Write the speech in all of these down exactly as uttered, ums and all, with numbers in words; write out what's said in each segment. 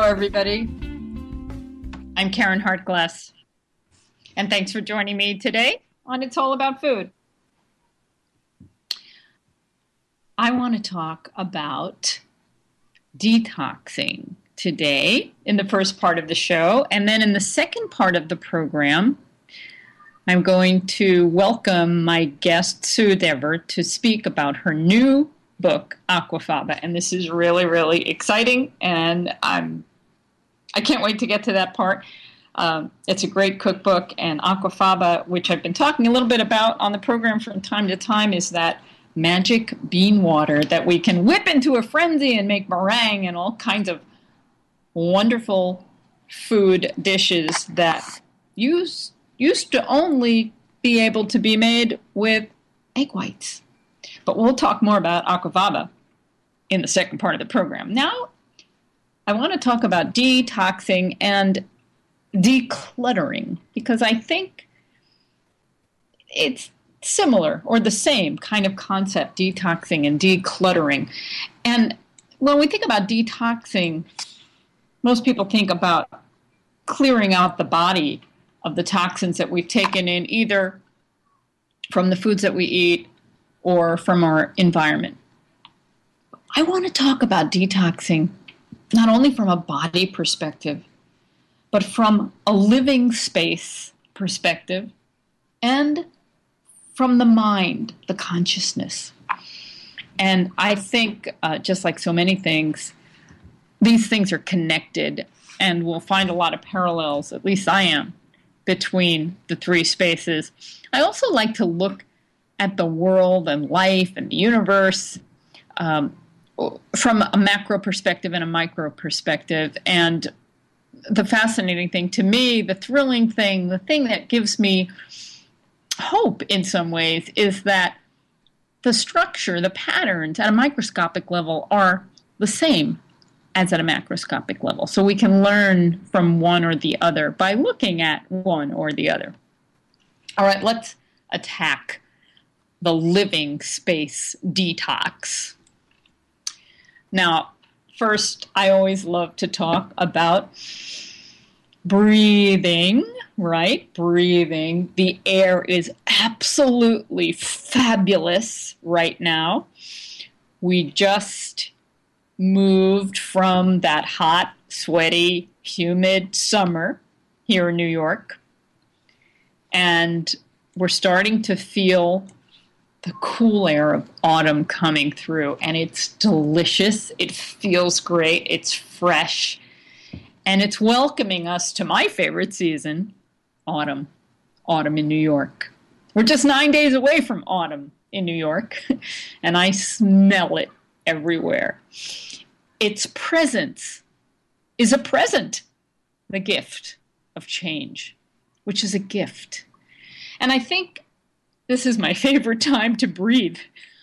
everybody. I'm Karen Hartglass, and thanks for joining me today on It's All About Food. I want to talk about detoxing today in the first part of the show, and then in the second part of the program, I'm going to welcome my guest, Sue Dever, to speak about her new book, Aquafaba. And this is really, really exciting, and I'm, I can't wait to get to that part. Um, it's a great cookbook, and Aquafaba, which I've been talking a little bit about on the program from time to time, is that magic bean water that we can whip into a frenzy and make meringue and all kinds of wonderful food dishes that use used to only be able to be made with egg whites. But we'll talk more about Aquafaba in the second part of the program. Now, I want to talk about detoxing and decluttering, because I think it's similar or the same kind of concept, detoxing and decluttering. And when we think about detoxing, most people think about clearing out the body of the toxins that we've taken in, either from the foods that we eat or from our environment. I want to talk about detoxing not only from a body perspective, but from a living space perspective and from the mind, the consciousness. And I think, uh, just like so many things, these things are connected, and we'll find a lot of parallels, at least I am, between the three spaces. I also like to look at the world and life and the universe um, from a macro perspective and a micro perspective. And the fascinating thing to me, the thrilling thing, the thing that gives me hope in some ways, is that the structure, the patterns at a microscopic level are the same as at a macroscopic level. So we can learn from one or the other by looking at one or the other. All right, let's attack the living space detox. Now, first, I always love to talk about breathing, right? Breathing. The air is absolutely fabulous right now. We just moved from that hot, sweaty, humid summer here in New York, and we're starting to feel the cool air of autumn coming through, and it's delicious. It feels great. It's fresh, and it's welcoming us to my favorite season, autumn. Autumn in New York. We're just nine days away from autumn in New York, and I smell it everywhere. Its presence is a present, the gift of change, which is a gift. And I think this is my favorite time to breathe.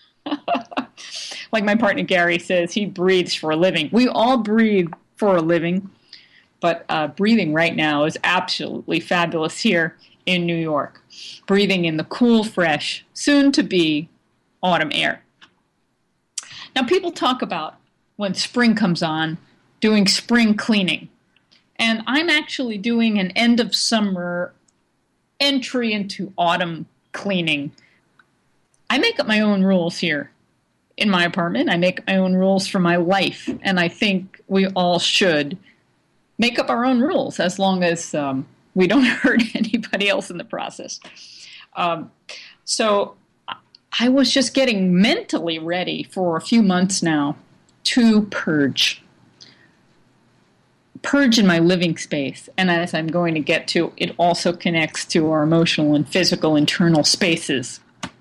Like my partner Gary says, he breathes for a living. We all breathe for a living, but uh, breathing right now is absolutely fabulous here in New York. Breathing in the cool, fresh, soon-to-be autumn air. Now, people talk about, when spring comes on, doing spring cleaning. And I'm actually doing an end of summer entry into autumn cleaning. I make up my own rules here in my apartment. I make my own rules for my life. And I think we all should make up our own rules, as long as um, we don't hurt anybody else in the process. Um, so I was just getting mentally ready for a few months now to purge. Purge in my living space. And as I'm going to get to, it also connects to our emotional and physical internal spaces.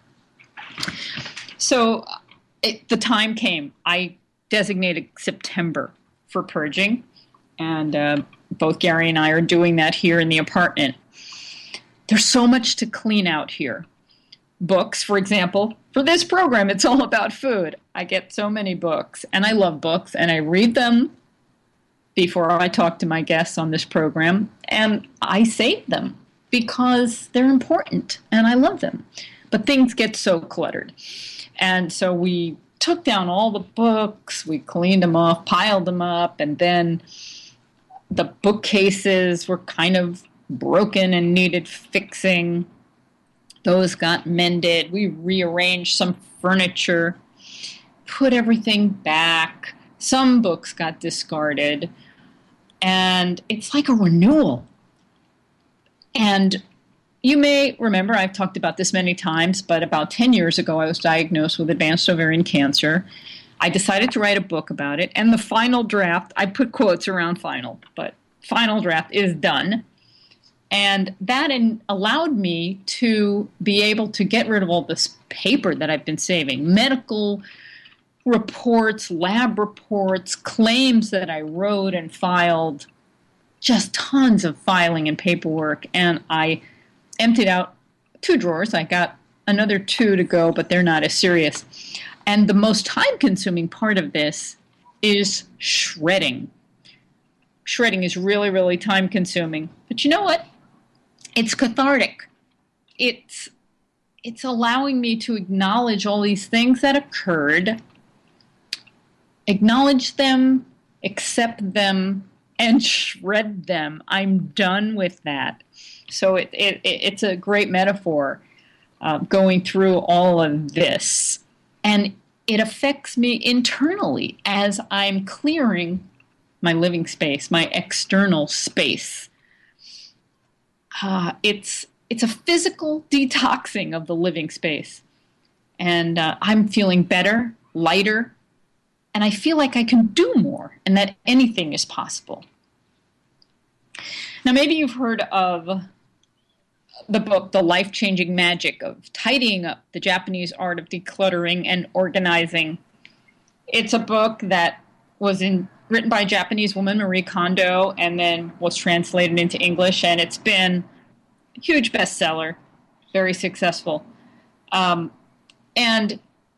So it, the time came. I designated September for purging. And uh, both Gary and I are doing that here in the apartment. There's so much to clean out here. Books, for example. For this program, it's all about food. I get so many books, and I love books, and I read them before I talk to my guests on this program, and I save them because they're important, and I love them. But things get so cluttered. And so we took down all the books, we cleaned them off, piled them up, and then The bookcases were kind of broken and needed fixing. Those got mended. We rearranged some furniture, put everything back. Some books got discarded. And it's like a renewal. And you may remember, I've talked about this many times, but about ten years ago, I was diagnosed with advanced ovarian cancer. I decided to write a book about it. And the final draft, I put quotes around final, but final draft is done. And that in, allowed me to be able to get rid of all this paper that I've been saving, medical reports, lab reports, claims that I wrote and filed, just tons of filing and paperwork. And I emptied out two drawers. I got another two to go, but they're not as serious. And the most time-consuming part of this is shredding. Shredding is really, really time-consuming. But you know what? It's cathartic. It's, it's allowing me to acknowledge all these things that occurred, acknowledge them, accept them, and shred them. I'm done with that. So it, it, it's a great metaphor uh, going through all of this. And it affects me internally as I'm clearing my living space, my external space. Uh, it's it's a physical detoxing of the living space. And uh, I'm feeling better, lighter, and I feel like I can do more and that anything is possible. Now, maybe you've heard of the book, The Life-Changing Magic of Tidying Up, the Japanese Art of Decluttering and Organizing. It's a book that was in, written by a Japanese woman, Marie Kondo, and then was translated into English, and it's been a huge bestseller, very successful. Um, and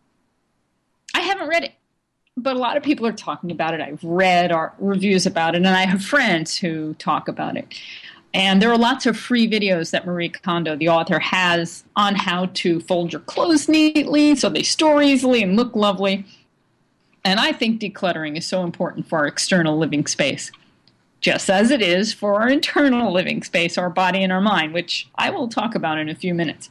I haven't read it, but a lot of people are talking about it. I've read our reviews about it, and I have friends who talk about it. And there are lots of free videos that Marie Kondo, the author, has on how to fold your clothes neatly so they store easily and look lovely. And I think decluttering is so important for our external living space, just as it is for our internal living space, our body and our mind, which I will talk about in a few minutes.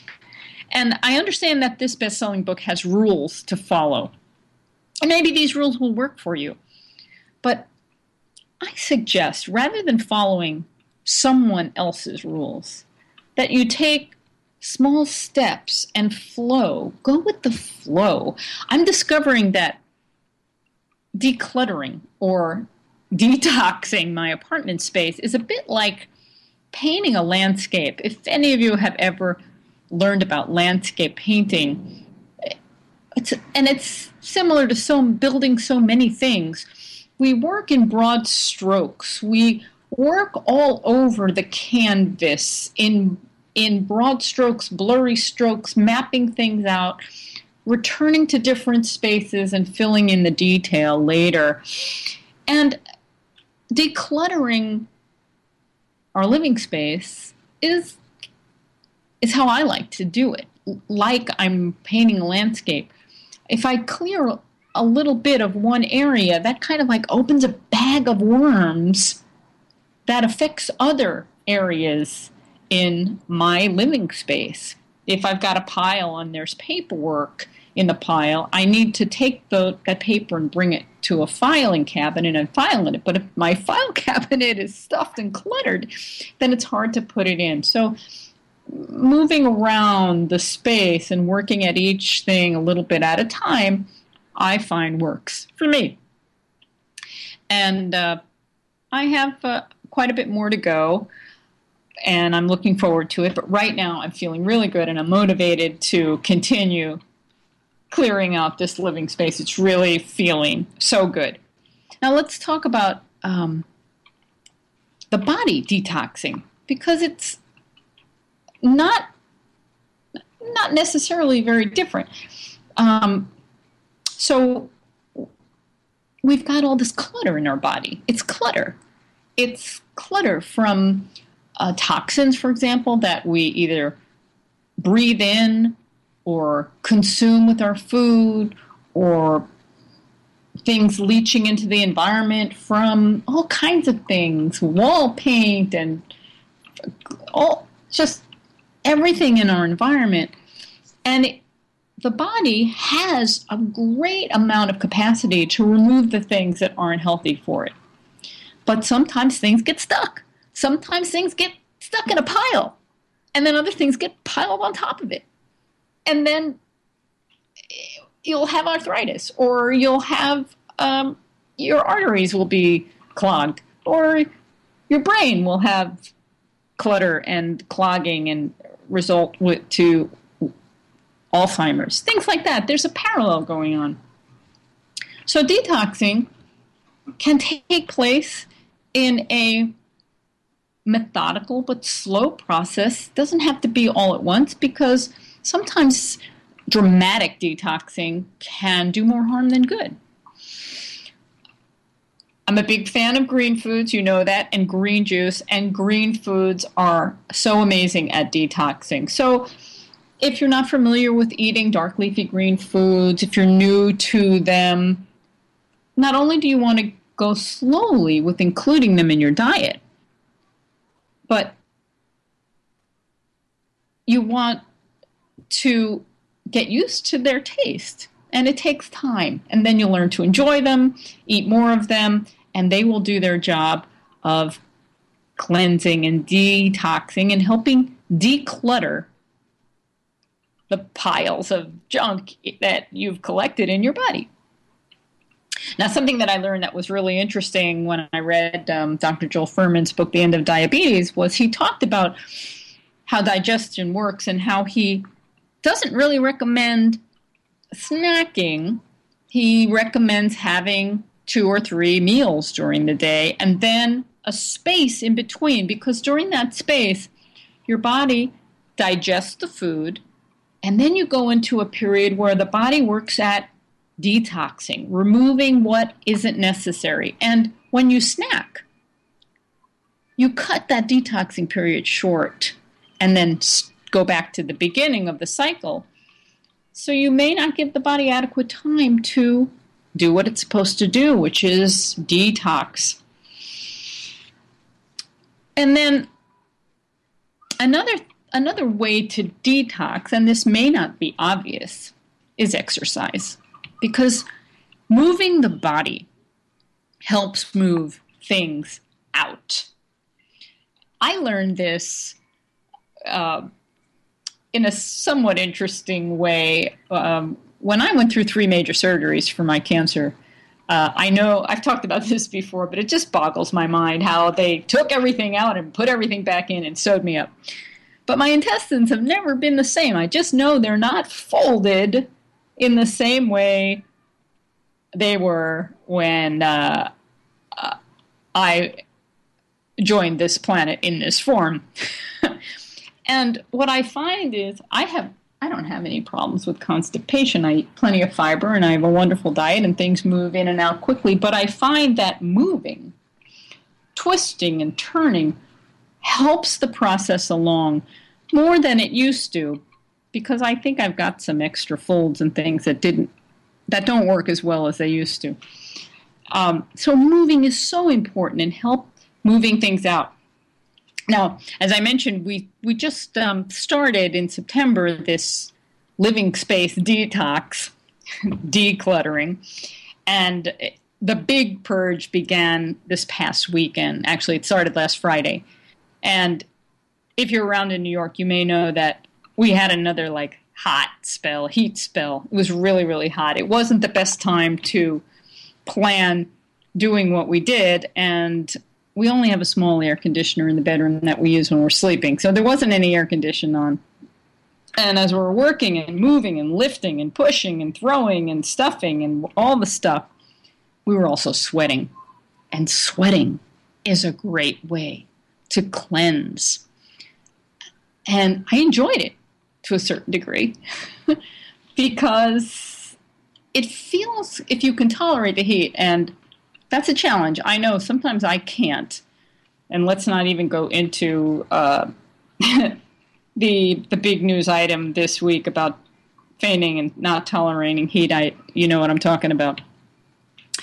And I understand that this best-selling book has rules to follow. And maybe these rules will work for you. But I suggest, rather than following someone else's rules, that you take small steps and flow. Go with the flow. I'm discovering that decluttering or detoxing my apartment space is a bit like painting a landscape. If any of you have ever learned about landscape painting, it's, and it's similar to so building so many things. We work in broad strokes. We work all over the canvas in in broad strokes, blurry strokes, mapping things out, returning to different spaces and filling in the detail later. And decluttering our living space is is how I like to do it. Like I'm painting a landscape. If I clear a little bit of one area, that kind of like opens a bag of worms that affects other areas in my living space. If I've got a pile and there's paperwork in the pile, I need to take the, that paper and bring it to a filing cabinet and file in it. But if my file cabinet is stuffed and cluttered, then it's hard to put it in. So moving around the space and working at each thing a little bit at a time, I find works for me. And uh, I have uh, quite a bit more to go, and I'm looking forward to it. But right now I'm feeling really good, and I'm motivated to continue clearing out this living space. It's really feeling so good. Now let's talk about um, the body detoxing, because it's not not necessarily very different. Um, so we've got all this clutter in our body. It's clutter. It's clutter from uh, toxins, for example, that we either breathe in or consume with our food, or things leaching into the environment from all kinds of things, wall paint and all, just everything in our environment. And it, the body has a great amount of capacity to remove the things that aren't healthy for it. But sometimes things get stuck. Sometimes things get stuck in a pile. And then other things get piled on top of it. And then you'll have arthritis, or you'll have, um, your arteries will be clogged, or your brain will have clutter and clogging and result with, to Alzheimer's, things like that. There's a parallel going on. So detoxing can take place in a methodical but slow process. It doesn't have to be all at once, because sometimes dramatic detoxing can do more harm than good. I'm a big fan of green foods, you know that, and green juice, and green foods are so amazing at detoxing. So if you're not familiar with eating dark leafy green foods, if you're new to them, not only do you want to go slowly with including them in your diet, but you want to get used to their taste. And it takes time. And then you'll learn to enjoy them, eat more of them, and they will do their job of cleansing and detoxing and helping declutter the piles of junk that you've collected in your body. Now, something that I learned that was really interesting when I read um, Doctor Joel Fuhrman's book, The End of Diabetes, was he talked about how digestion works and how he doesn't really recommend snacking. He recommends having two or three meals during the day and then a space in between, because during that space, your body digests the food, and then you go into a period where the body works at detoxing, removing what isn't necessary. And when you snack, you cut that detoxing period short and then go back to the beginning of the cycle. So you may not give the body adequate time to do what it's supposed to do, which is detox. And then another another way to detox, and this may not be obvious, is exercise. Because moving the body helps move things out. I learned this uh, in a somewhat interesting way. Um, when I went through three major surgeries for my cancer, uh, I know I've talked about this before, but it just boggles my mind how they took everything out and put everything back in and sewed me up. But my intestines have never been the same. I just know they're not folded in the same way they were when uh, uh, I joined this planet in this form. And what I find is I have I don't have any problems with constipation. I eat plenty of fiber and I have a wonderful diet and things move in and out quickly. But I find that moving, twisting and turning helps the process along more than it used to, because I think I've got some extra folds and things that didn't that don't work as well as they used to. Um, so moving is so important and help moving things out. Now, as I mentioned, we, we just um, started in September this living space detox, decluttering, and the big purge began this past weekend. Actually, it started last Friday. And if you're around in New York, you may know that we had another, like, hot spell, heat spell. It was really, really hot. It wasn't the best time to plan doing what we did, and we only have a small air conditioner in the bedroom that we use when we're sleeping, so there wasn't any air conditioning on. And as we're working and moving and lifting and pushing and throwing and stuffing and all the stuff, we were also sweating. And sweating is a great way to cleanse. And I enjoyed it to a certain degree because it feels, if you can tolerate the heat, and that's a challenge. I know sometimes I can't. And let's not even go into uh, the the big news item this week about fainting and not tolerating heat. I, you know what I'm talking about.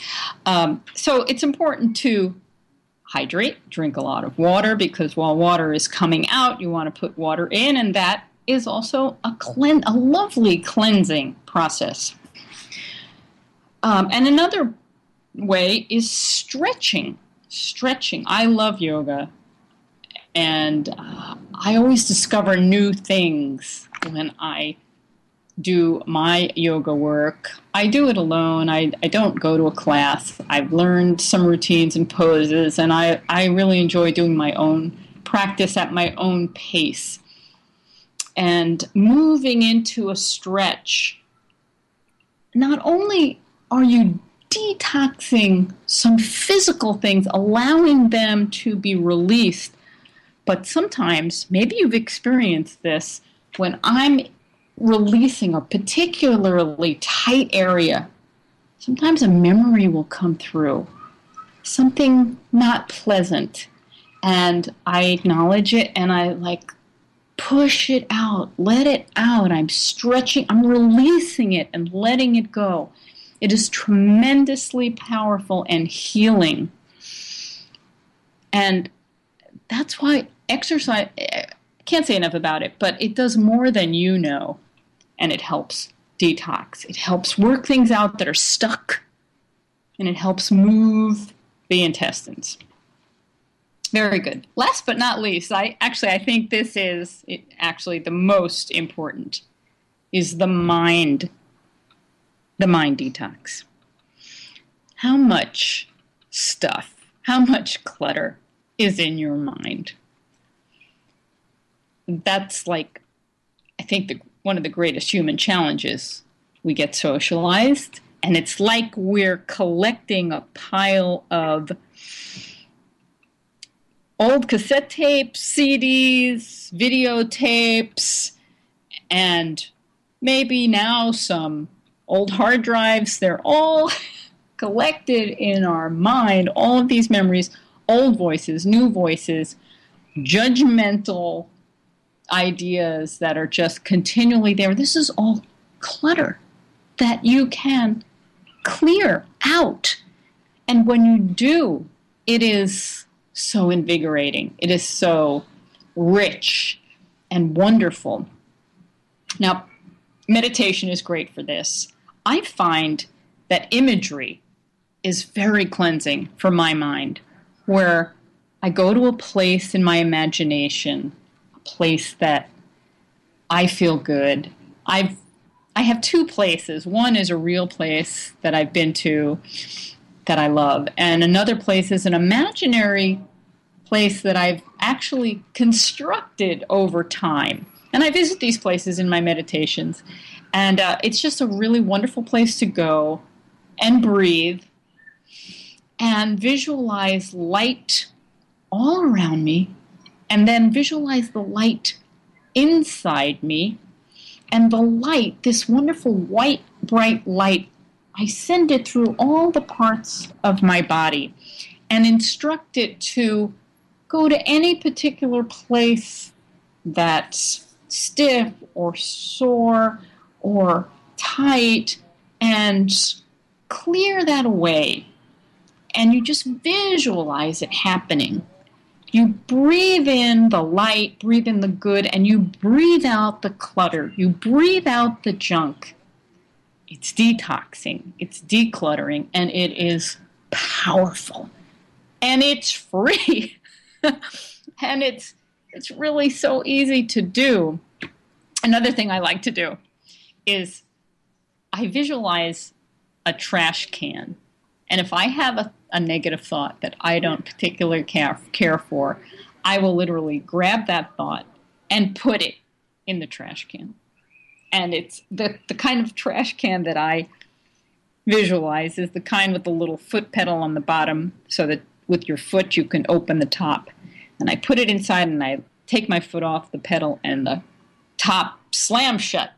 Um, so it's important to hydrate, drink a lot of water, because while water is coming out, you want to put water in, and that is also a clean, a lovely cleansing process. Um, and another way is stretching. Stretching. I love yoga, and uh, I always discover new things when I do my yoga work. I do it alone. I, I don't go to a class. I've learned some routines and poses, and I, I really enjoy doing my own practice at my own pace. And moving into a stretch, not only are you detoxing some physical things, allowing them to be released, but sometimes, maybe you've experienced this, when I'm releasing a particularly tight area, sometimes a memory will come through, something not pleasant, and I acknowledge it and I like push it out, let it out. I'm stretching, I'm releasing it and letting it go. It is tremendously powerful and healing. And that's why exercise, I can't say enough about it, but it does more than you know. And it helps detox. It helps work things out that are stuck. And it helps move the intestines. Very good. Last but not least, I actually I think this is it, actually the most important, is the mind, the mind detox. How much stuff, how much clutter is in your mind? That's like, I think, the, one of the greatest human challenges. We get socialized, and it's like we're collecting a pile of old cassette tapes, C Ds, videotapes, and maybe now some old hard drives. They're all collected in our mind, all of these memories, old voices, new voices, judgmental ideas that are just continually there. This is all clutter that you can clear out. And when you do, it is so invigorating. It is so rich and wonderful. Now, meditation is great for this. I find that imagery is very cleansing for my mind, where I go to a place in my imagination, a place that I feel good. I've I have two places. One is a real place that I've been to that I love, and another place is an imaginary place that I've actually constructed over time. And I visit these places in my meditations, and uh, it's just a really wonderful place to go and breathe and visualize light all around me, and then visualize the light inside me. And the light, this wonderful white, bright light, I send it through all the parts of my body and instruct it to go to any particular place that's stiff or sore or tight, and clear that away. And you just visualize it happening. You breathe in the light, breathe in the good, and you breathe out the clutter. You breathe out the junk. It's detoxing, it's decluttering, and it is powerful. And it's free. And it's it's really so easy to do. Another thing I like to do is I visualize a trash can. And if I have a, a negative thought that I don't particularly care, care for, I will literally grab that thought and put it in the trash can. And it's the, the kind of trash can that I visualize is the kind with the little foot pedal on the bottom, so that with your foot you can open the top. And I put it inside and I take my foot off the pedal and the top slams shut.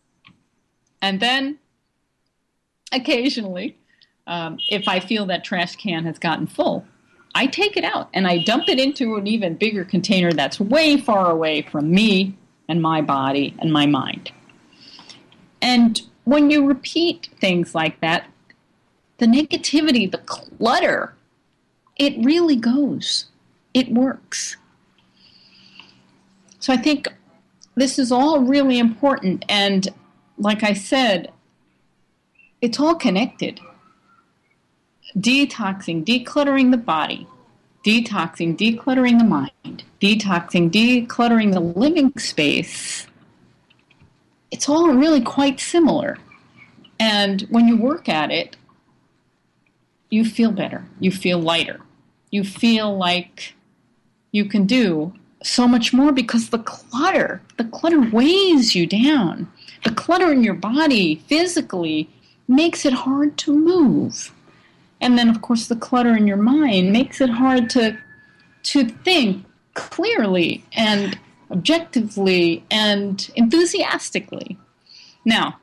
And then occasionally, Um, if I feel that trash can has gotten full, I take it out and I dump it into an even bigger container that's way far away from me and my body and my mind. And when you repeat things like that, the negativity, the clutter, it really goes. It works. So I think this is all really important. And like I said, it's all connected. Detoxing, decluttering the body, detoxing, decluttering the mind, detoxing, decluttering the living space. It's all really quite similar. And when you work at it, you feel better. You feel lighter. You feel like you can do so much more because the clutter, the clutter weighs you down. The clutter in your body physically makes it hard to move. And then, of course, the clutter in your mind makes it hard to, to think clearly and objectively and enthusiastically. Now,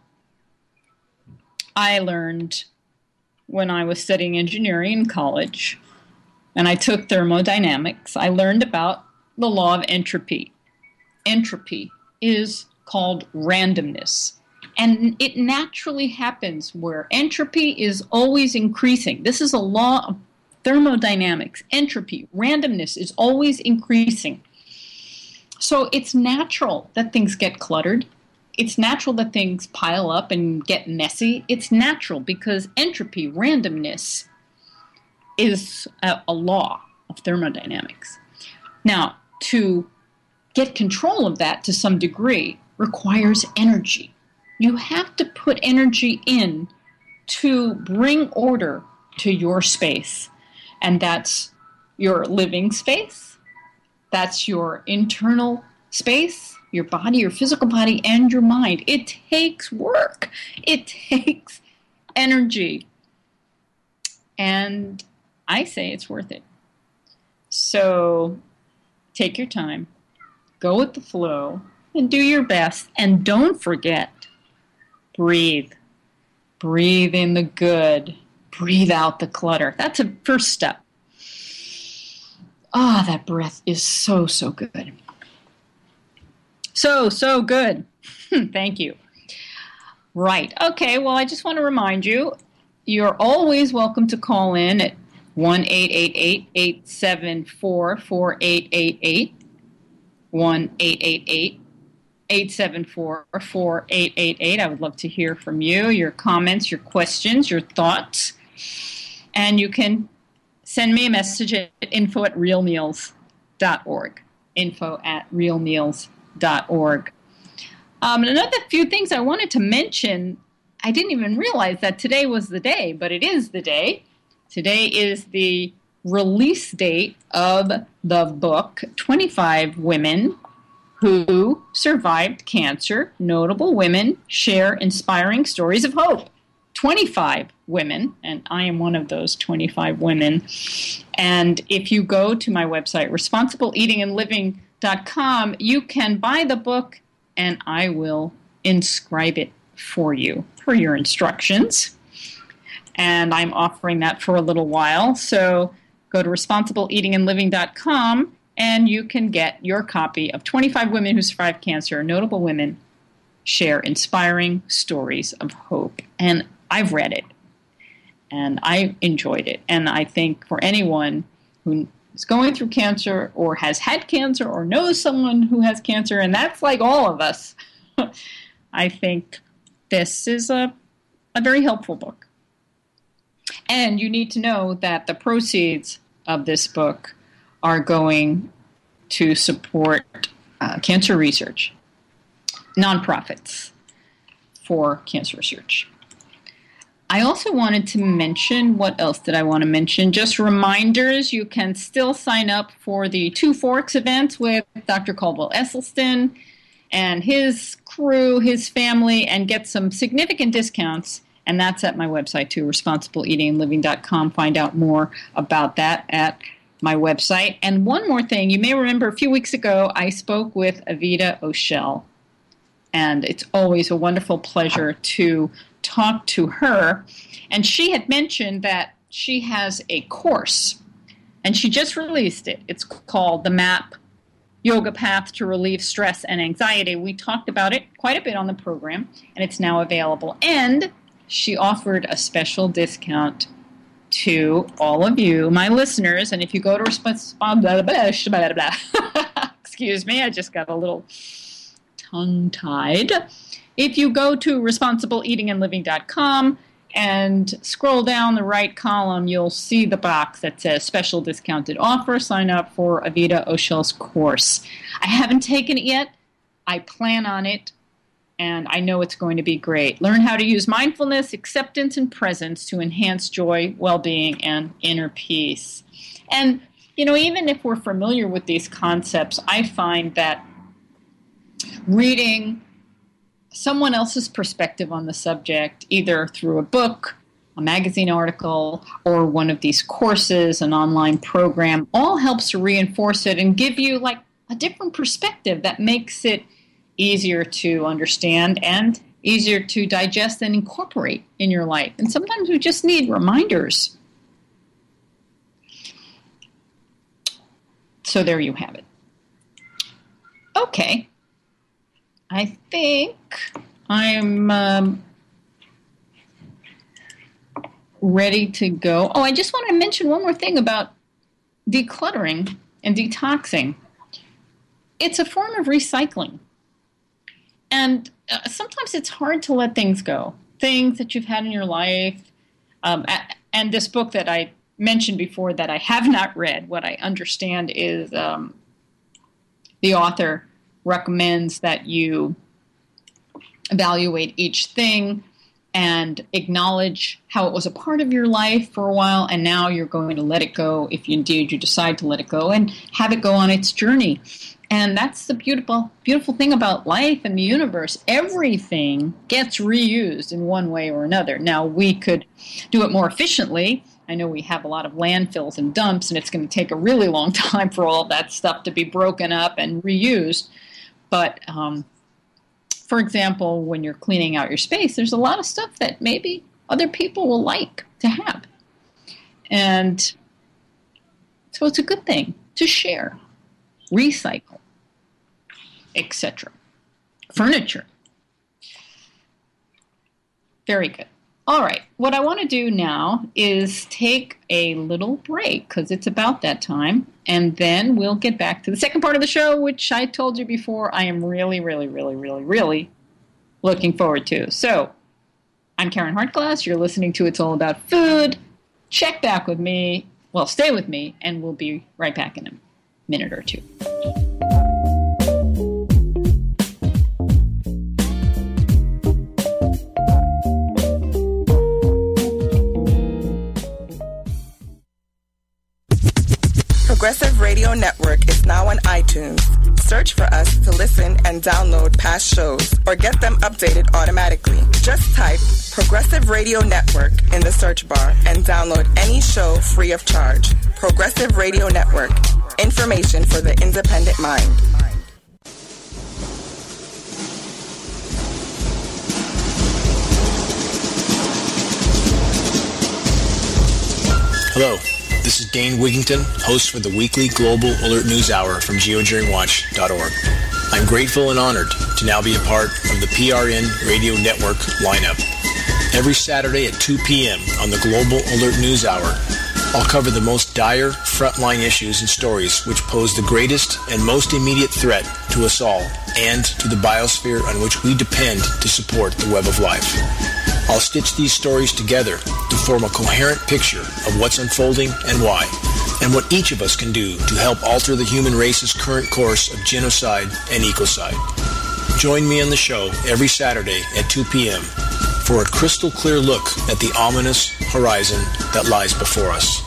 I learned when I was studying engineering in college, and I took thermodynamics, I learned about the law of entropy. Entropy is called randomness, and it naturally happens where entropy is always increasing. This is a law of thermodynamics. Entropy, randomness is always increasing. So it's natural that things get cluttered. It's natural that things pile up and get messy. It's natural because entropy, randomness, is a, a law of thermodynamics. Now, to get control of that to some degree requires energy. You have to put energy in to bring order to your space. And that's your living space. That's your internal space, your body, your physical body, and your mind. It takes work. It takes energy. And I say it's worth it. So take your time, go with the flow, and do your best. And don't forget, breathe. Breathe in the good. Breathe out the clutter. That's a first step. Ah, oh, that breath is so, so good. So, so good. Thank you. Right. Okay, well, I just want to remind you, you're always welcome to call in at one eight eight eight, eight seven four, four eight eight eight, one eight eight eight, eight seven four, four eight eight eight. I would love to hear from you, your comments, your questions, your thoughts. And you can send me a message at info at real meals dot org, info at real meals dot org. Dot org. Um, and another few things I wanted to mention, I didn't even realize that today was the day, but it is the day. Today is the release date of the book, twenty-five Women Who Survived Cancer. Notable women share inspiring stories of hope. twenty-five women, and I am one of those twenty-five women. And if you go to my website, responsible eating and living dot com, you can buy the book and I will inscribe it for you per your instructions. And I'm offering that for a little while. So go to responsible eating and living dot com and you can get your copy of twenty-five Women Who Survived Cancer. Notable women share inspiring stories of hope. And I've read it and I enjoyed it. And I think for anyone who is going through cancer or has had cancer or knows someone who has cancer, and that's like all of us, I think this is a, a very helpful book. And you need to know that the proceeds of this book are going to support uh, cancer research, nonprofits for cancer research. I also wanted to mention, what else did I want to mention? Just reminders, you can still sign up for the Two Forks event with Doctor Caldwell Esselstyn and his crew, his family, and get some significant discounts. And that's at my website too, responsible eating and living dot com. Find out more about that at my website. And one more thing, you may remember a few weeks ago, I spoke with Avita O'Shell. And it's always a wonderful pleasure to talk to her. And she had mentioned that she has a course, and she just released it. It's called The MAP Yoga Path to Relieve Stress and Anxiety. We talked about it quite a bit on the program, and it's now available. And she offered a special discount to all of you, my listeners. And if you go to respons- blah, blah, blah, blah, blah. Excuse me, I just got a little tongue-tied. If you go to responsible eating and living dot com and scroll down the right column, you'll see the box that says special discounted offer. Sign up for Avita Oschel's course. I haven't taken it yet. I plan on it, and I know it's going to be great. Learn how to use mindfulness, acceptance, and presence to enhance joy, well-being, and inner peace. And, you know, even if we're familiar with these concepts, I find that reading someone else's perspective on the subject, either through a book, a magazine article, or one of these courses, an online program, all helps to reinforce it and give you like a different perspective that makes it easier to understand and easier to digest and incorporate in your life. And sometimes we just need reminders. So there you have it. Okay. I think I'm um, ready to go. Oh, I just want to mention one more thing about decluttering and detoxing. It's a form of recycling. And uh, sometimes it's hard to let things go, things that you've had in your life. Um, and this book that I mentioned before that I have not read, what I understand is um, the author recommends that you evaluate each thing and acknowledge how it was a part of your life for a while, and now you're going to let it go if you, indeed you decide to let it go, and have it go on its journey. And that's the beautiful, beautiful thing about life and the universe. Everything gets reused in one way or another. Now, we could do it more efficiently. I know we have a lot of landfills and dumps, and it's going to take a really long time for all of that stuff to be broken up and reused. But, um, for example, when you're cleaning out your space, there's a lot of stuff that maybe other people will like to have. And so it's a good thing to share, recycle, et cetera. Furniture. Very good. All right. What I want to do now is take a little break because it's about that time. And then we'll get back to the second part of the show, which I told you before I am really, really, really, really, really looking forward to. So I'm Karen Hartglass. You're listening to It's All About Food. Check back with me. Well, stay with me, and we'll be right back in a minute or two. Progressive Radio Network is now on iTunes. Search for us to listen and download past shows or get them updated automatically. Just type Progressive Radio Network in the search bar and download any show free of charge. Progressive Radio Network. Information for the independent mind. Hello. This is Dane Wigington, host for the weekly Global Alert News Hour from geoengineering watch dot org. I'm grateful and honored to now be a part of the P R N Radio Network lineup. Every Saturday at two p.m. on the Global Alert News Hour, I'll cover the most dire frontline issues and stories which pose the greatest and most immediate threat to us all and to the biosphere on which we depend to support the web of life. I'll stitch these stories together to form a coherent picture of what's unfolding and why, and what each of us can do to help alter the human race's current course of genocide and ecocide. Join me on the show every Saturday at two p.m. for a crystal clear look at the ominous horizon that lies before us.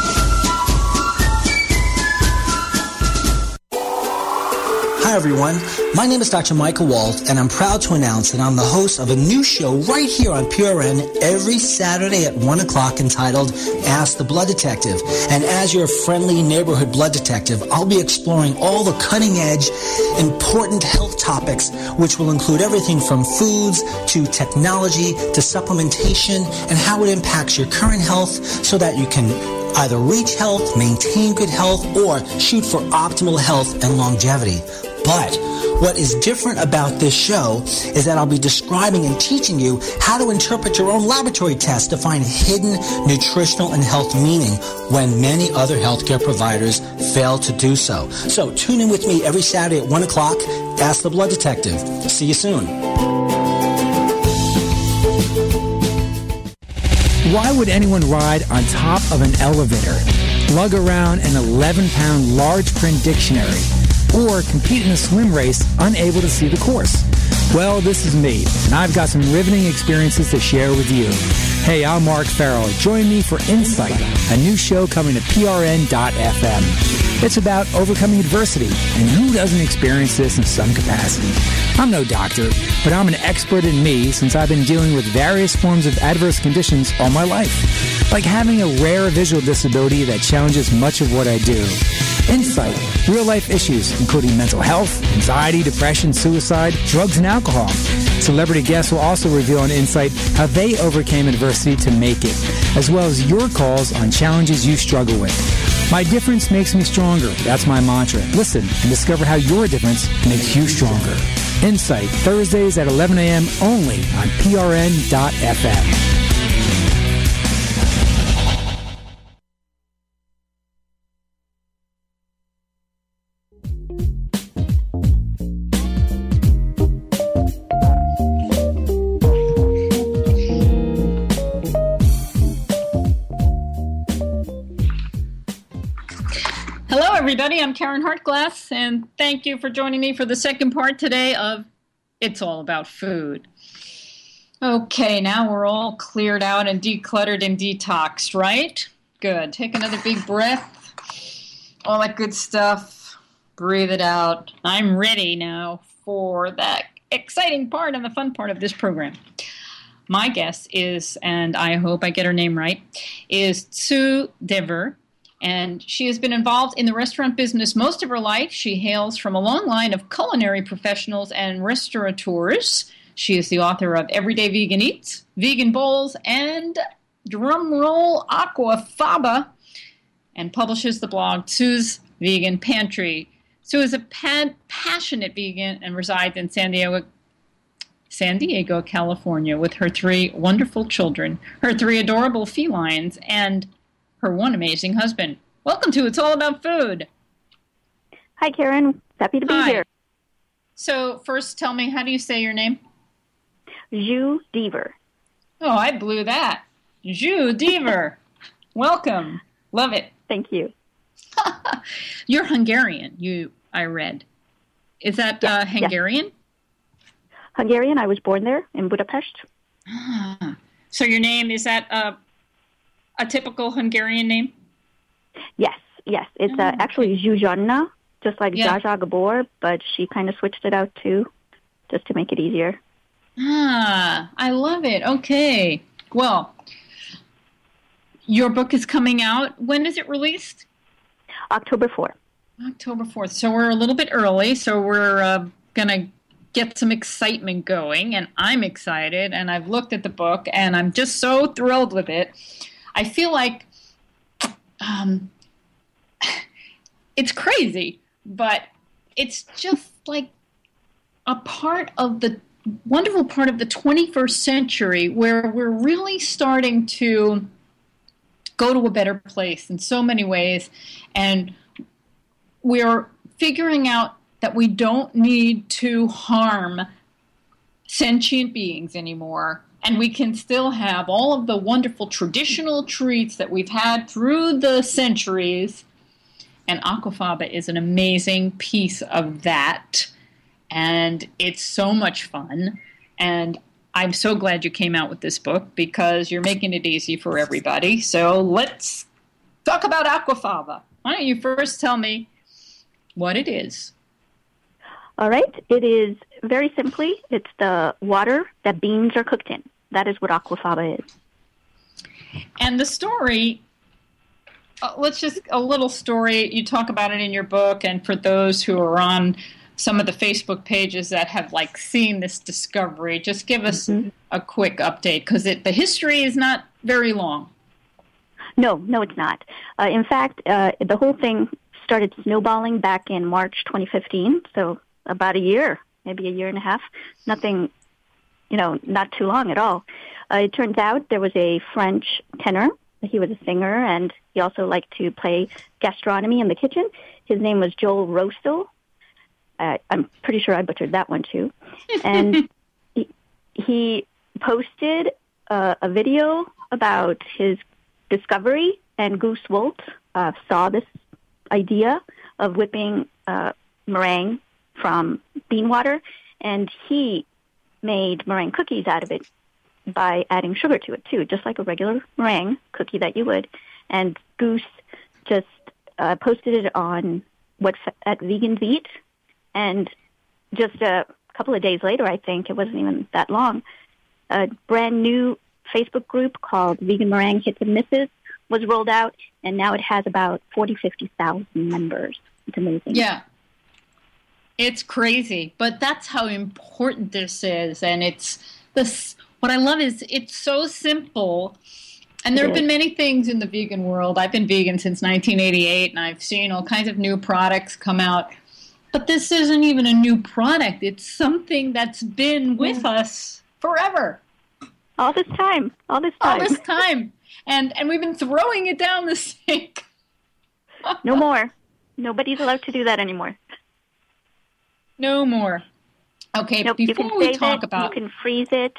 Hi everyone, my name is Doctor Michael Wald, and I'm proud to announce that I'm the host of a new show right here on P R N every Saturday at one o'clock entitled Ask the Blood Detective. And as your friendly neighborhood blood detective, I'll be exploring all the cutting-edge, important health topics, which will include everything from foods to technology to supplementation and how it impacts your current health so that you can either reach health, maintain good health, or shoot for optimal health and longevity. But what is different about this show is that I'll be describing and teaching you how to interpret your own laboratory tests to find hidden nutritional and health meaning when many other healthcare providers fail to do so. So tune in with me every Saturday at one o'clock. Ask the Blood Detective. See you soon. Why would anyone ride on top of an elevator, lug around an eleven-pound large print dictionary, or compete in a swim race unable to see the course? Well, this is me, and I've got some riveting experiences to share with you. Hey, I'm Mark Farrell. Join me for Insight, a new show coming to P R N dot F M. It's about overcoming adversity, and who doesn't experience this in some capacity? I'm no doctor, but I'm an expert in me since I've been dealing with various forms of adverse conditions all my life, like having a rare visual disability that challenges much of what I do. Insight, real-life issues, including mental health, anxiety, depression, suicide, drugs, and alcohol. Celebrity guests will also reveal on Insight how they overcame adversity to make it, as well as your calls on challenges you struggle with. My difference makes me stronger. That's my mantra. Listen and discover how your difference makes you stronger. Insight, Thursdays at eleven a.m. only on P R N dot F M. Everybody, I'm Karen Hartglass, and thank you for joining me for the second part today of It's All About Food. Okay, now we're all cleared out and decluttered and detoxed, right? Good. Take another big breath. All that good stuff. Breathe it out. I'm ready now for that exciting part and the fun part of this program. My guest is, and I hope I get her name right, is Sue Dever. And she has been involved in the restaurant business most of her life. She hails from a long line of culinary professionals and restaurateurs. She is the author of Everyday Vegan Eats, Vegan Bowls, and drumroll Aquafaba, and publishes the blog Sue's Vegan Pantry. Sue is a pa- passionate vegan and resides in San Diego, San Diego, California, with her three wonderful children, her three adorable felines, and her one amazing husband. Welcome to It's All About Food. Hi, Karen. Happy to be Hi. here. So first, tell me, how do you say your name? Sue Dever. Oh, I blew that. Sue Dever. Welcome. Love it. Thank you. You're Hungarian, you I read. Is that yes, uh, Hungarian? Yes. Hungarian. I was born there in Budapest. Ah. So your name, is that uh, a typical Hungarian name? Yes, yes. It's Oh, uh, okay. actually Zsuzsanna, just like Yeah. Zsa Zsa Gabor, but she kind of switched it out too, just to make it easier. Ah, I love it. Okay. Well, your book is coming out. When is it released? October fourth. October fourth. So we're a little bit early, so we're uh, going to get some excitement going, and I'm excited, and I've looked at the book, and I'm just so thrilled with it. I feel like um, it's crazy, but it's just like a part of the wonderful part of the twenty-first century where we're really starting to go to a better place in so many ways, and we're figuring out that we don't need to harm sentient beings anymore, and we can still have all of the wonderful traditional treats that we've had through the centuries, and aquafaba is an amazing piece of that, and it's so much fun, and I'm so glad you came out with this book because you're making it easy for everybody. So let's talk about aquafaba. Why don't you first tell me what it is? All right. It is very simply, it's the water that beans are cooked in. That is what aquafaba is. And the story, uh, let's just, a little story. You talk about it in your book, and for those who are on some of the Facebook pages that have like seen this discovery, just give us mm-hmm. a quick update, because the history is not very long. No, no, it's not. Uh, in fact, uh, the whole thing started snowballing back in March twenty fifteen, so about a year, maybe a year and a half. Nothing, you know, not too long at all. Uh, it turns out there was a French tenor. He was a singer, and he also liked to play gastronomy in the kitchen. His name was Joel Rostel. Uh, I'm pretty sure I butchered that one, too. And he, he posted uh, a video about his discovery, and Goose Wolt uh, saw this idea of whipping uh, meringue from bean water, and he made meringue cookies out of it by adding sugar to it, too, just like a regular meringue cookie that you would. And Goose just uh, posted it on What's at Vegans Eat, and just a couple of days later, I think, it wasn't even that long, a brand new Facebook group called Vegan Meringue Hits and Misses was rolled out, and now it has about forty, fifty thousand members. It's amazing. Yeah. It's crazy, but that's how important this is, and it's this. What I love is it's so simple, and there have been many things in the vegan world. I've been vegan since nineteen eighty-eight, and I've seen all kinds of new products come out, but this isn't even a new product. It's something that's been with yeah. us forever. All this time. All this time. All this time. And and we've been throwing it down the sink. No more. Nobody's allowed to do that anymore. No more. Okay, nope, before you can we save talk it, about... You can freeze it.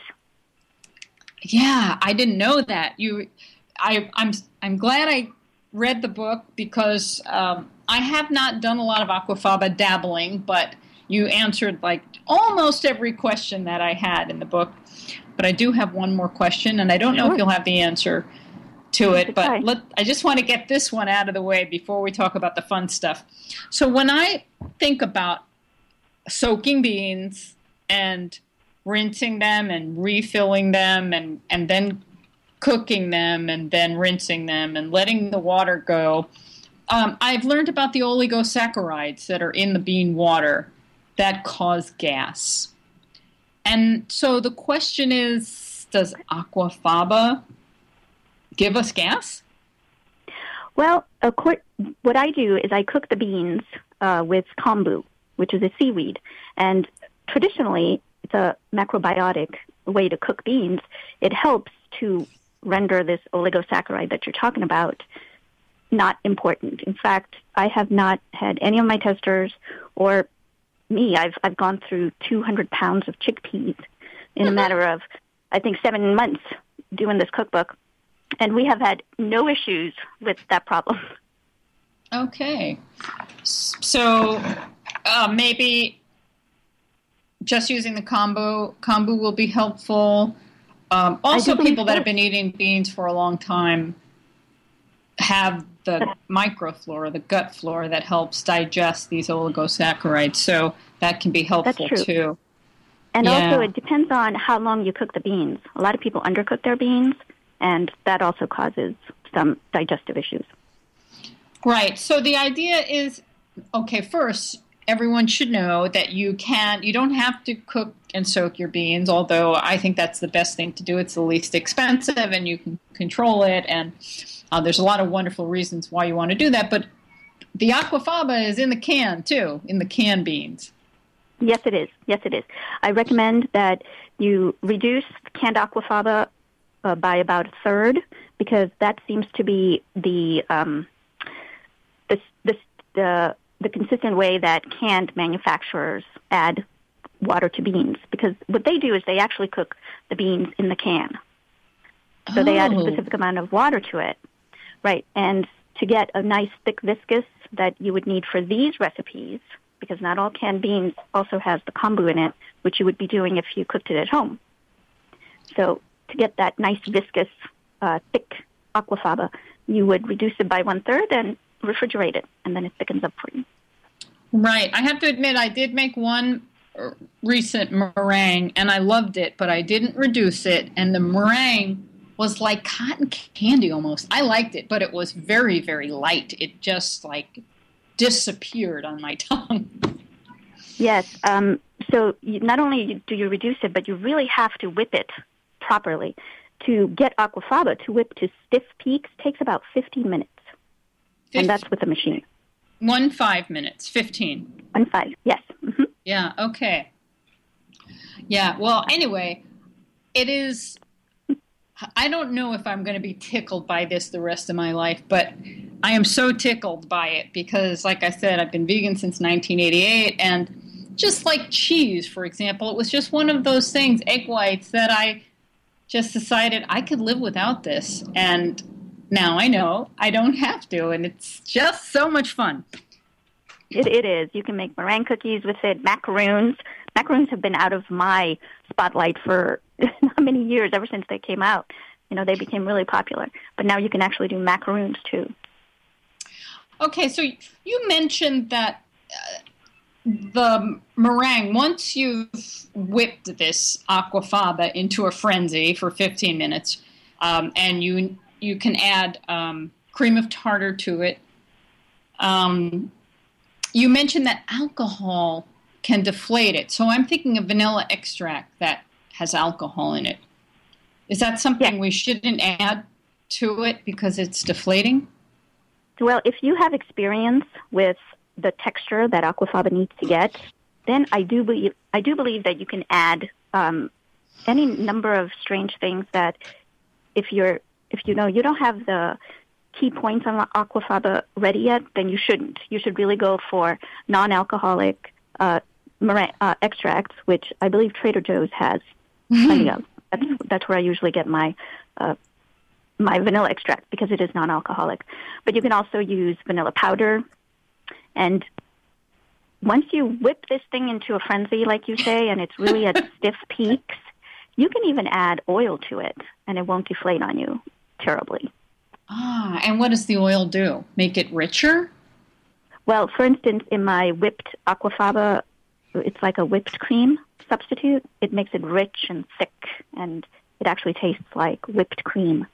Yeah, I didn't know that. You, I, I'm I'm glad I read the book because um, I have not done a lot of aquafaba dabbling, but you answered like almost every question that I had in the book. But I do have one more question, and I don't know sure. if you'll have the answer to it, but let, I just want to get this one out of the way before we talk about the fun stuff. So when I think about soaking beans and rinsing them and refilling them and, and then cooking them and then rinsing them and letting the water go, um, I've learned about the oligosaccharides that are in the bean water that cause gas. And so the question is, does aquafaba give us gas? Well, of course, what I do is I cook the beans uh, with kombu, which is a seaweed. And traditionally, it's a macrobiotic way to cook beans. It helps to render this oligosaccharide that you're talking about not important. In fact, I have not had any of my testers or me, I've I've gone through two hundred pounds of chickpeas in a matter of, I think, seven months doing this cookbook. And we have had no issues with that problem. Okay. So uh, maybe just using the kombu, kombu will be helpful. Um, also, people that have been eating beans for a long time have the microflora, the gut flora that helps digest these oligosaccharides. So that can be helpful That's true. too. And yeah. also it depends on how long you cook the beans. A lot of people undercook their beans, and that also causes some digestive issues. Right. So the idea is, okay, first, everyone should know that you can, you don't have to cook and soak your beans, although I think that's the best thing to do. It's the least expensive and you can control it, and uh, there's a lot of wonderful reasons why you want to do that. But the aquafaba is in the can, too, in the canned beans. Yes, it is. Yes, it is. I recommend that you reduce canned aquafaba uh, by about a third, because that seems to be the um, the, the, the the consistent way that canned manufacturers add water to beans. Because what they do is they actually cook the beans in the can. So oh. they add a specific amount of water to it. Right. And to get a nice thick viscous that you would need for these recipes, because not all canned beans also has the kombu in it, which you would be doing if you cooked it at home. So to get that nice viscous, uh, thick aquafaba, you would reduce it by one-third and refrigerate it, and then it thickens up for you. Right. I have to admit, I did make one recent meringue, and I loved it, but I didn't reduce it, and the meringue was like cotton candy almost. I liked it, but it was very, very light. It just, like, disappeared on my tongue. Yes. Um, so you, not only do you reduce it, but you really have to whip it properly. To get aquafaba to whip to stiff peaks takes about fifteen minutes. fifteen And that's with a machine. One five minutes, fifteen. One five, yes. Mm-hmm. Yeah, okay. Yeah, well, anyway, it is, I don't know if I'm going to be tickled by this the rest of my life, but I am so tickled by it because, like I said, I've been vegan since nineteen eighty-eight, and just like cheese, for example, it was just one of those things, egg whites, that I just decided I could live without this, and now I know I don't have to, and it's just so much fun. It, it is. You can make meringue cookies with it, macaroons. Macaroons have been out of my spotlight for not many years, ever since they came out. You know, they became really popular. But now you can actually do macaroons, too. Okay, so you mentioned that uh, the meringue, once you've whipped this aquafaba into a frenzy for fifteen minutes, um, and you you can add um, cream of tartar to it, um, you mentioned that alcohol can deflate it. So I'm thinking of vanilla extract that has alcohol in it. Is that something yeah. we shouldn't add to it because it's deflating? Well, if you have experience with the texture that aquafaba needs to get, then I do believe I do believe that you can add um, any number of strange things that if you're if you know you don't have the key points on aquafaba ready yet, then you shouldn't. You should really go for non-alcoholic uh, meringue, uh, extracts, which I believe Trader Joe's has plenty of. That's, that's where I usually get my uh, my vanilla extract because it is non-alcoholic. But you can also use vanilla powder. And once you whip this thing into a frenzy, like you say, and it's really at stiff peaks, you can even add oil to it, and it won't deflate on you terribly. Ah, and what does the oil do? Make it richer? Well, for instance, in my whipped aquafaba, it's like a whipped cream substitute. It makes it rich and thick, and it actually tastes like whipped cream.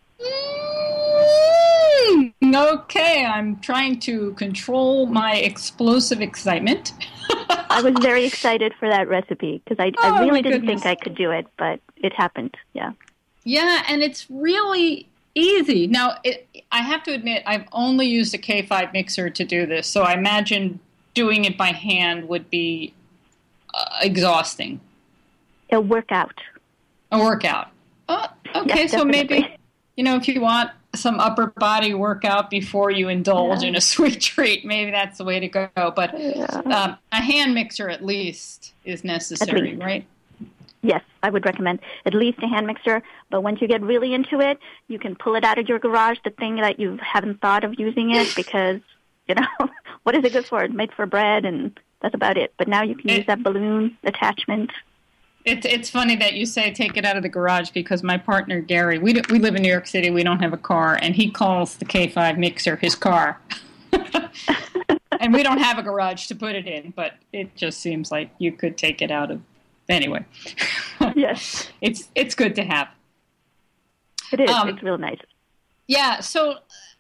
Mm, okay, I'm trying to control my explosive excitement. I was very excited for that recipe because I, oh, I really didn't goodness. think I could do it, but it happened, yeah. Yeah, and it's really easy. Now, it, I have to admit, I've only used a K five mixer to do this, so I imagine doing it by hand would be uh, exhausting. A workout. A workout. Oh, okay, yes, so definitely. maybe, you know, if you want some upper body workout before you indulge yeah. in a sweet treat, maybe that's the way to go. But yeah. um, a hand mixer at least is necessary, least. right? Yes, I would recommend at least a hand mixer. But once you get really into it, you can pull it out of your garage, the thing that you haven't thought of using it, because, you know, what is it good for? It's made for bread, and that's about it. But now you can it, use that balloon attachment. It's it's funny that you say take it out of the garage because my partner, Gary, we, do, we live in New York City. We don't have a car, and he calls the K five mixer his car. And we don't have a garage to put it in, but it just seems like you could take it out of. Anyway, yes, it's it's good to have. It is. Um, it's real nice. Yeah, so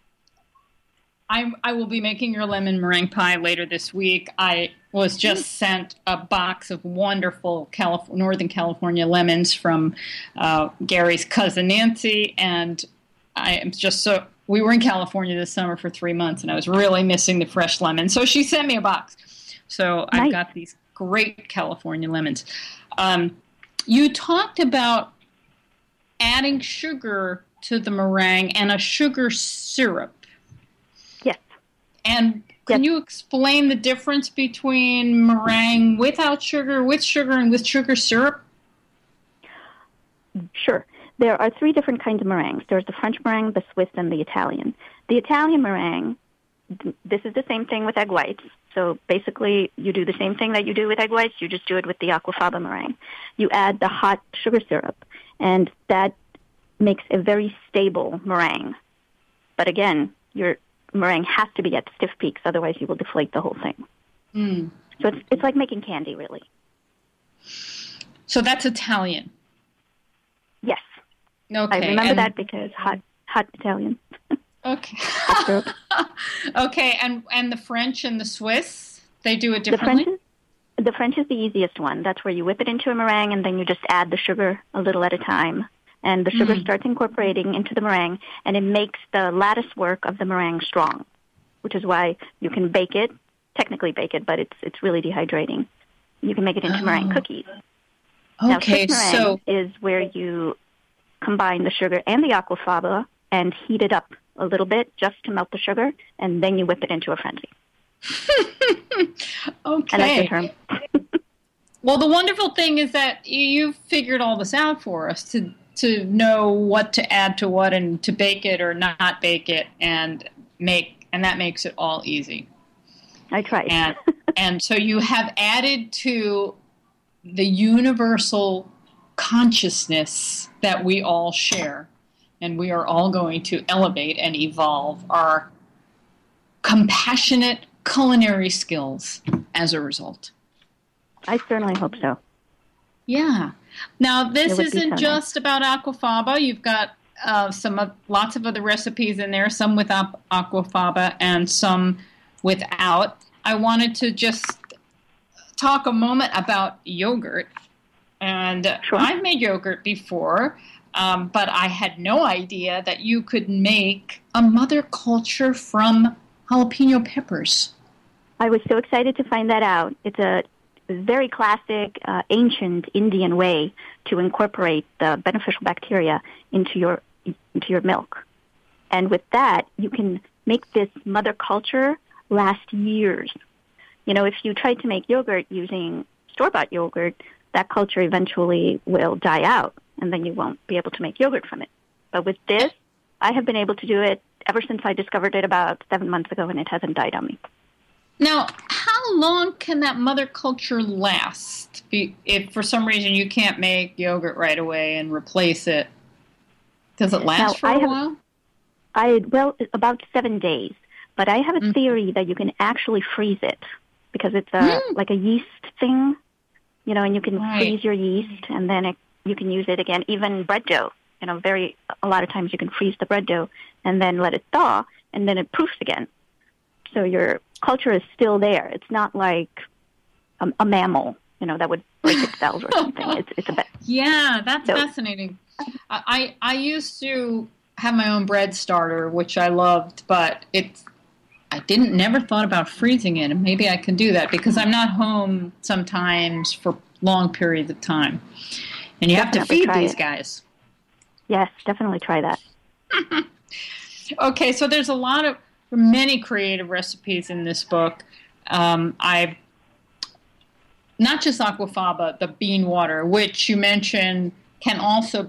I I will be making your lemon meringue pie later this week. I was just sent a box of wonderful Calif- Northern California lemons from uh, Gary's cousin Nancy, and I am just so. We were in California this summer for three months, and I was really missing the fresh lemons. So she sent me a box. So nice. I've got these great California lemons. Um, you talked about adding sugar to the meringue and a sugar syrup. Yes. And can yes. you explain the difference between meringue without sugar, with sugar, and with sugar syrup? Sure. There are three different kinds of meringues. There's the French meringue, the Swiss, and the Italian. The Italian meringue, this is the same thing with egg whites. So basically, you do the same thing that you do with egg whites. You just do it with the aquafaba meringue. You add the hot sugar syrup, and that makes a very stable meringue. But again, your meringue has to be at stiff peaks, otherwise you will deflate the whole thing. Mm. So it's it's like making candy, really. So that's Italian. Yes. Okay. I remember and, that because hot hot Italian. Okay. Hot syrup. Okay, and and the French and the Swiss, they do it The differently? French, is, the French is the easiest one. That's where you whip it into a meringue, and then you just add the sugar a little at a time. And the sugar Mm. starts incorporating into the meringue, and it makes the lattice work of the meringue strong, which is why you can bake it, technically bake it, but it's it's really dehydrating. You can make it into Oh. meringue cookies. Okay, now, Swiss meringue so is where you combine the sugar and the aquafaba and heat it up a little bit just to melt the sugar, and then you whip it into a frenzy. okay. I like the term. Well, the wonderful thing is that you've figured all this out for us to to know what to add to what and to bake it or not bake it and make, and that makes it all easy. I tried. And and so you have added to the universal consciousness that we all share, and we are all going to elevate and evolve our compassionate culinary skills as a result. I certainly hope so. Yeah. Now, this It would be isn't so just about aquafaba. You've got uh, some of, lots of other recipes in there, some with aqu- aquafaba and some without. I wanted to just talk a moment about yogurt. And Sure. I've made yogurt before, um, but I had no idea that you could make a mother culture from jalapeno peppers. I was so excited to find that out. It's a very classic, uh, ancient Indian way to incorporate the beneficial bacteria into your into your milk. And with that, you can make this mother culture last years. You know, if you try to make yogurt using store-bought yogurt, that culture eventually will die out, and then you won't be able to make yogurt from it. But with this, I have been able to do it ever since I discovered it about seven months ago, and it hasn't died on me. Now, how long can that mother culture last? Be- If for some reason you can't make yogurt right away and replace it, does it last Now, for I a have- while? I well, about seven days. But I have a Mhm. theory that you can actually freeze it because it's a Mm. like a yeast thing, you know, and you can Right. freeze your yeast and then it, you can use it again. Even bread dough, you know, very a lot of times you can freeze the bread dough and then let it thaw and then it proofs again. So your culture is still there. It's not like a, a mammal, you know, that would break its cells or something. It's it's a bit. Yeah, that's So- fascinating. I, I I used to have my own bread starter, which I loved, but it's I didn't never thought about freezing it, and maybe I can do that because I'm not home sometimes for long periods of time, and you have to Definitely feed try these it. guys. Yes, definitely try that. Okay, so there's a lot of many creative recipes in this book. Um, I not just aquafaba, the bean water, which you mentioned can also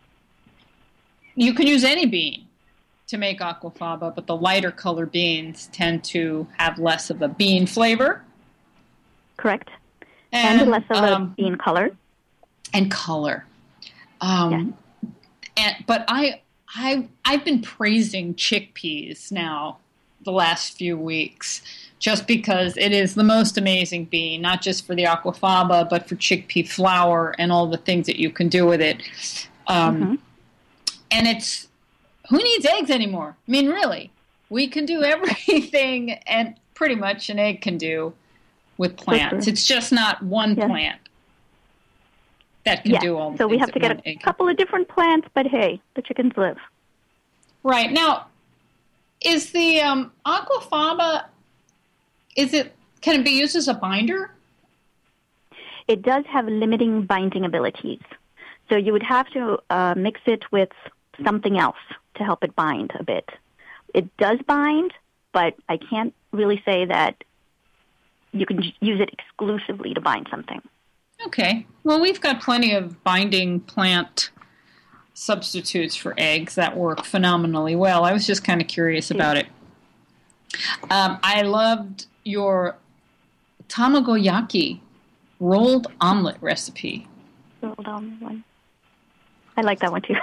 you can use any bean to make aquafaba, but the lighter color beans tend to have less of a bean flavor Correct. And, less of a um, bean color. and color. Um, and but I I I've been praising chickpeas now the last few weeks just because it is the most amazing bean, not just for the aquafaba, but for chickpea flour and all the things that you can do with it. Um, Mhm. And it's who needs eggs anymore? I mean, really, we can do everything, and pretty much an egg can do with plants. sure. It's just not one Yes. plant that can Yeah. do all the So we things have that to get one a egg can. couple of different plants, but hey, the chickens live. Right. Now, is the um, aquafaba, is it, can it be used as a binder? It does have limiting binding abilities. So you would have to uh, mix it with something else to help it bind a bit. It does bind, but I can't really say that you can j- use it exclusively to bind something. Okay. Well, we've got plenty of binding plant substitutes for eggs that work phenomenally well. I was just kind of curious about it. Um, I loved your tamagoyaki rolled omelet recipe. Hold on one. I like that one too.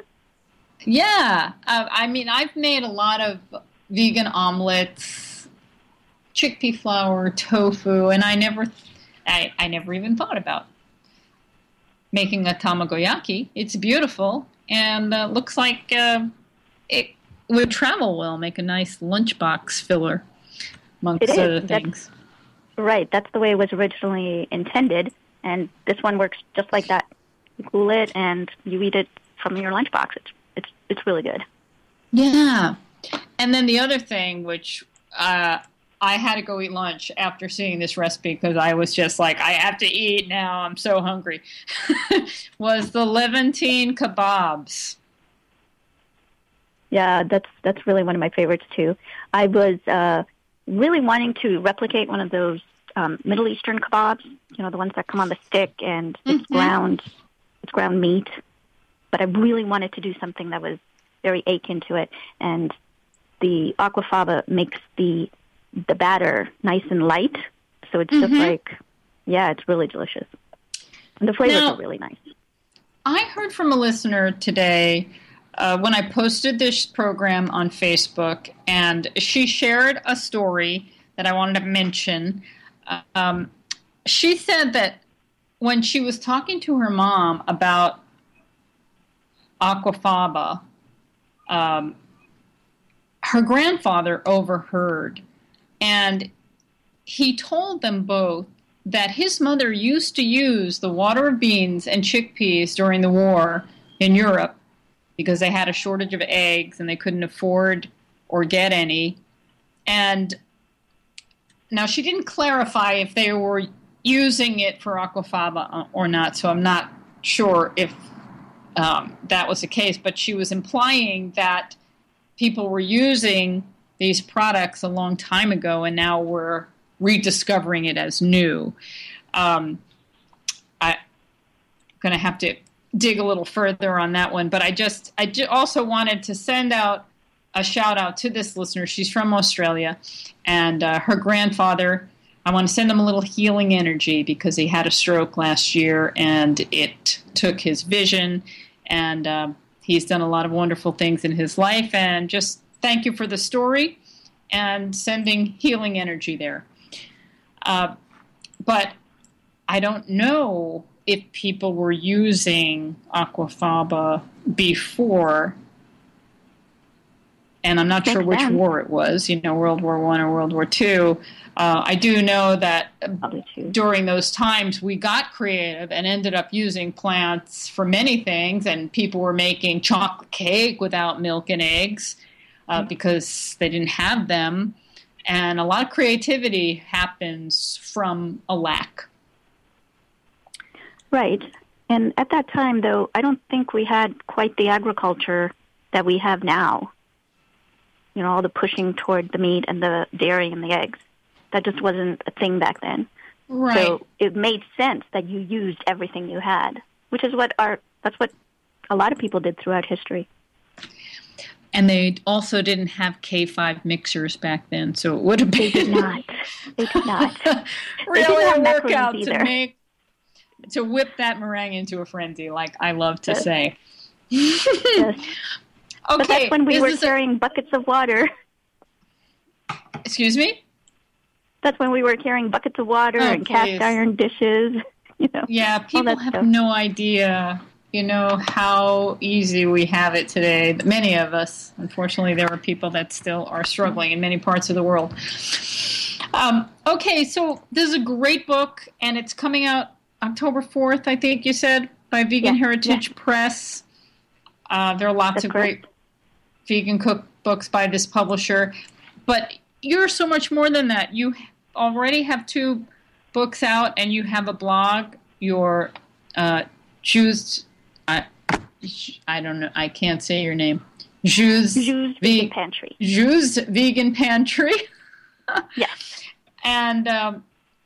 Yeah. Uh, I mean, I've made a lot of vegan omelets, chickpea flour, tofu, and I never, I, I never even thought about making a tamagoyaki. It's beautiful and uh, looks like uh, it would travel well, make a nice lunchbox filler, amongst It is. other That's- things. Right, that's the way it was originally intended, and this one works just like that. You cool it and you eat it from your lunchbox. It's it's it's really good. Yeah. And then the other thing, which uh, I had to go eat lunch after seeing this recipe because I was just like, I have to eat now. I'm so hungry. Was the Levantine kebabs. Yeah, that's that's really one of my favorites too. I was uh, really wanting to replicate one of those um, Middle Eastern kebabs. You know, the ones that come on the stick and it's Mm-hmm. ground, it's ground meat. But I really wanted to do something that was very akin to it, and the aquafaba makes the the batter nice and light, so it's just Mhm. like, yeah, it's really delicious. And the flavors Now- are really nice. I heard from a listener today uh, when I posted this program on Facebook, and she shared a story that I wanted to mention. Um, she said that when she was talking to her mom about aquafaba, um, her grandfather overheard, and he told them both that his mother used to use the water of beans and chickpeas during the war in Europe because they had a shortage of eggs and they couldn't afford or get any. And now she didn't clarify if they were using it for aquafaba or not, so I'm not sure if um, that was the case, but she was implying that people were using these products a long time ago, and now we're rediscovering it as new. Um, I'm going to have to dig a little further on that one, but I just I ju- also wanted to send out a shout out to this listener. She's from Australia, and uh, her grandfather, I want to send him a little healing energy because he had a stroke last year, and it took his vision, and uh, he's done a lot of wonderful things in his life, and just thank you for the story and sending healing energy there. Uh, but I don't know if people were using aquafaba before, and I'm not Makes sure which sense. war it was, you know, World War One or World War Two. Uh, I do know that Probably too. during those times we got creative and ended up using plants for many things, and people were making chocolate cake without milk and eggs uh, because they didn't have them. And a lot of creativity happens from a lack. Right. And at that time, though, I don't think we had quite the agriculture that we have now. You know, all the pushing toward the meat and the dairy and the eggs. That just wasn't a thing back then. Right. So it made sense that you used everything you had, which is what our, that's what a lot of people did throughout history. And they also didn't have K five mixers back then, so it would have been They did not. They did not. really have a macarons workout to either. make to whip that meringue into a frenzy, like I love to Yes. say. Yes. Okay, But that's when we is were this a- carrying buckets of water. excuse me? That's when we were carrying buckets of water Oh, and cast please. iron dishes. You know. Yeah, people that have stuff. no idea, you know, how easy we have it today. Many of us, unfortunately, there are people that still are struggling in many parts of the world. Um, okay, so this is a great book, and it's coming out October fourth, I think you said, by Vegan Yeah, Heritage Press. Uh, there are lots That's of correct. great vegan cookbooks by this publisher. But you're so much more than that. You already have two books out, and you have a blog. Your uh, Jews, I, I don't know, I can't say your name. Jews, Jews Vegan Pantry. Jews Vegan Pantry. Yes. And um,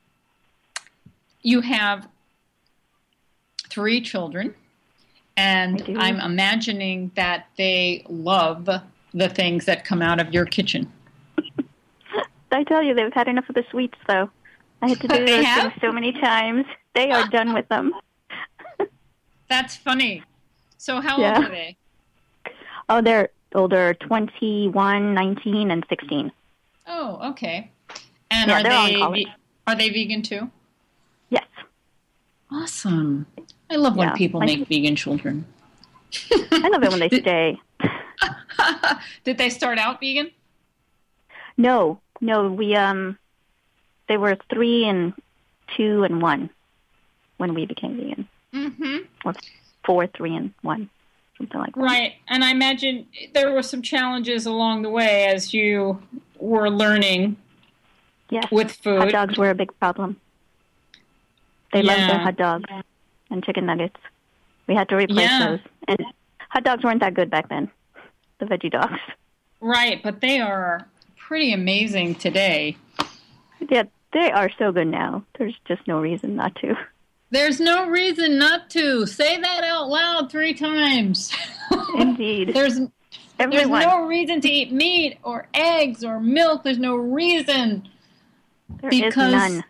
you have three children, and I do. I'm imagining that they love the things that come out of your kitchen. I tell you, they've had enough of the sweets, though. I had to do They those have? things so many times. They are done with them. That's funny. So how Yeah. old are they? Oh, they're older, twenty-one, nineteen, and sixteen. Oh, okay. And Yeah, are they're all in they college. ve- are they vegan too? Yes. Awesome. I love when Yeah, people I make think- vegan children. I love it when they stay. Did they start out vegan? No, no, we, um, they were three and two and one when we became vegan. Mm-hmm. Or four, three, and one. Something like that. Right. And I imagine there were some challenges along the way as you were learning Yes. with food. Hot dogs were a big problem. They Yeah. loved their hot dogs and chicken nuggets. We had to replace Yeah. those. And hot dogs weren't that good back then, the veggie dogs. Right, but they are pretty amazing today. Yeah, they are so good now. There's just no reason not to. There's no reason not to. Say that out loud three times. Indeed. There's there's Everyone. no reason to eat meat or eggs or milk. There's no reason. There is because none.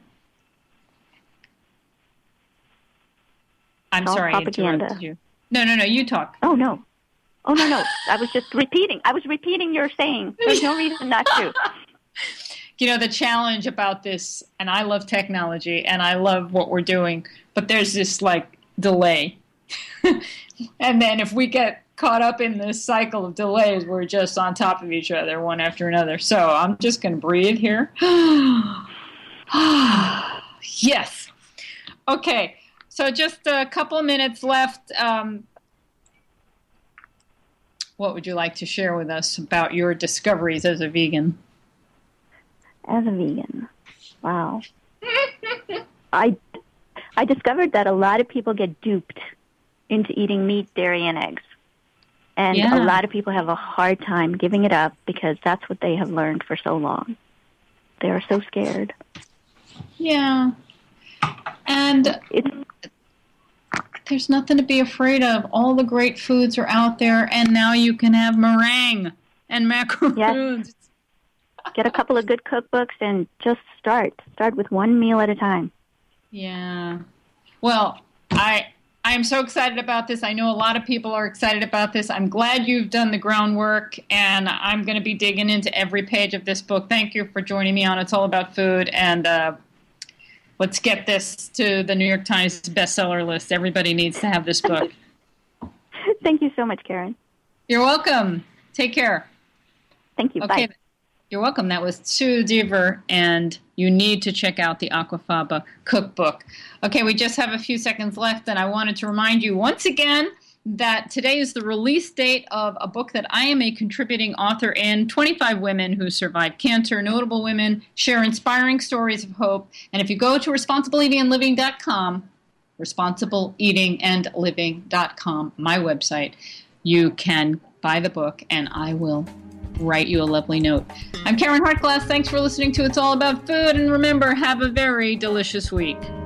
I'm All sorry I propaganda. interrupted you. No, no, no, you talk. Oh, no. Oh, no, no. I was just repeating. I was repeating your saying. There's no reason not to. You know, the challenge about this, and I love technology, and I love what we're doing, but there's this, like, delay. And then if we get caught up in this cycle of delays, we're just on top of each other, one after another. So I'm just going to breathe here. Yes. Okay. So just a couple of minutes left. Um, what would you like to share with us about your discoveries as a vegan? As a vegan. Wow. I, I discovered that a lot of people get duped into eating meat, dairy, and eggs. And Yeah. a lot of people have a hard time giving it up because that's what they have learned for so long. They are so scared. Yeah. And It's there's nothing to be afraid of. All the great foods are out there, and now you can have meringue and macaroons. get a couple of good cookbooks and just start. Start with one meal at a time. Yeah. Well, I I'm so excited about this. I know a lot of people are excited about this. I'm glad you've done the groundwork, and I'm going to be digging into every page of this book. Thank you for joining me on It's All About Food, and uh, let's get this to the New York Times bestseller list. Everybody needs to have this book. Thank you so much, Karen. You're welcome. Take care. Thank you. Okay. Bye. You're welcome. That was Sue Dever, and you need to check out the Aquafaba cookbook. Okay, we just have a few seconds left, and I wanted to remind you once again that today is the release date of a book that I am a contributing author in. twenty-five women who survived cancer. Notable women share inspiring stories of hope. And if you go to responsible eating and living dot com, responsible eating and living dot com, my website, you can buy the book, and I will write you a lovely note. I'm Karen Hartglass. Thanks for listening to It's All About Food. And remember, have a very delicious week.